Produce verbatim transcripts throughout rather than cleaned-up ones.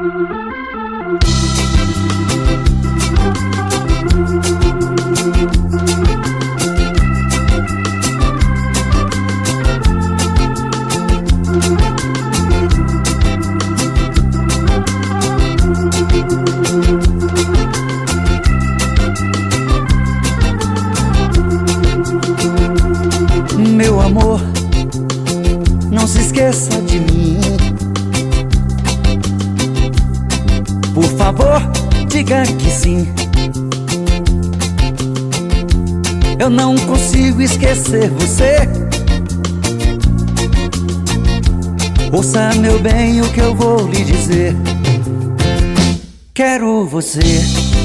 Meu amor, não se esqueça de mim. Por favor, diga que sim. Eu não consigo esquecer você. Ouça, meu bem, o que eu vou lhe dizer. Quero você,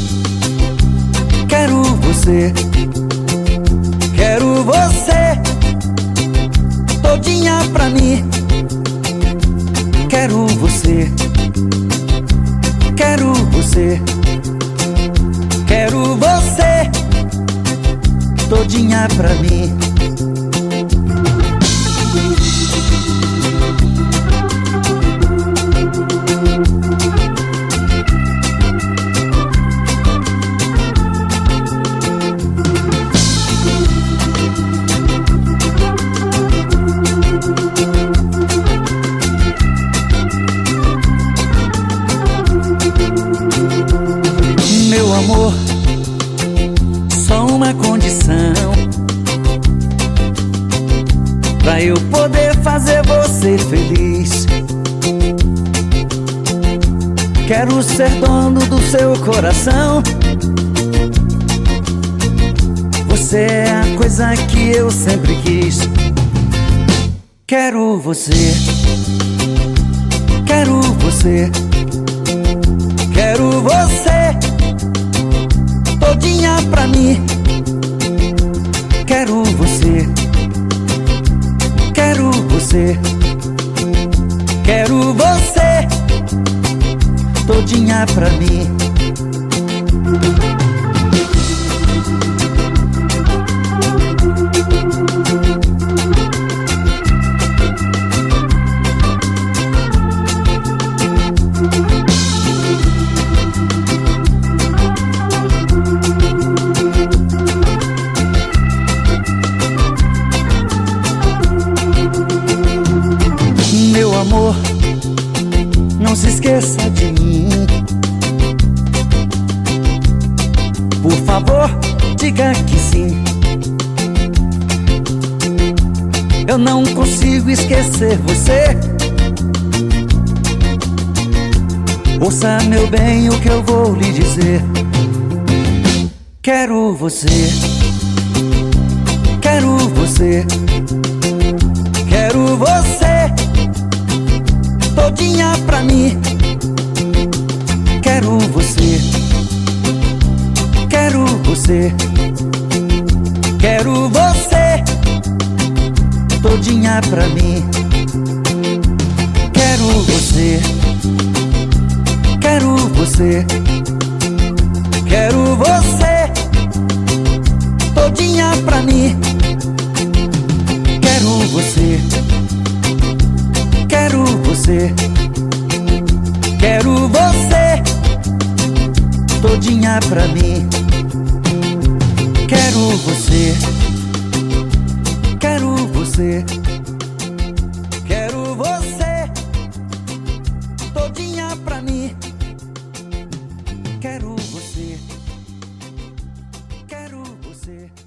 quero você, quero você todinha pra mim. Quero você, quero você, quero você todinha pra mim. Meu amor, só uma condição pra eu poder fazer você feliz. Quero ser dono do seu coração. Você é a coisa que eu sempre quis. Quero você, quero você, quero você todinha pra mim. Quero você, quero você, quero você todinha pra mim. Meu amor, não se esqueça de mim. Por favor, diga que sim. Eu não consigo esquecer você. Ouça, meu bem, o que eu vou lhe dizer. Quero você, quero você, quero você todinha pra mim. Quero você, quero você, quero você todinha pra mim. Quero você, quero você, quero você todinha pra mim. Quero você, quero você, quero você todinha pra mim. Quero você, quero você, quero você todinha pra mim. Quero você, quero você.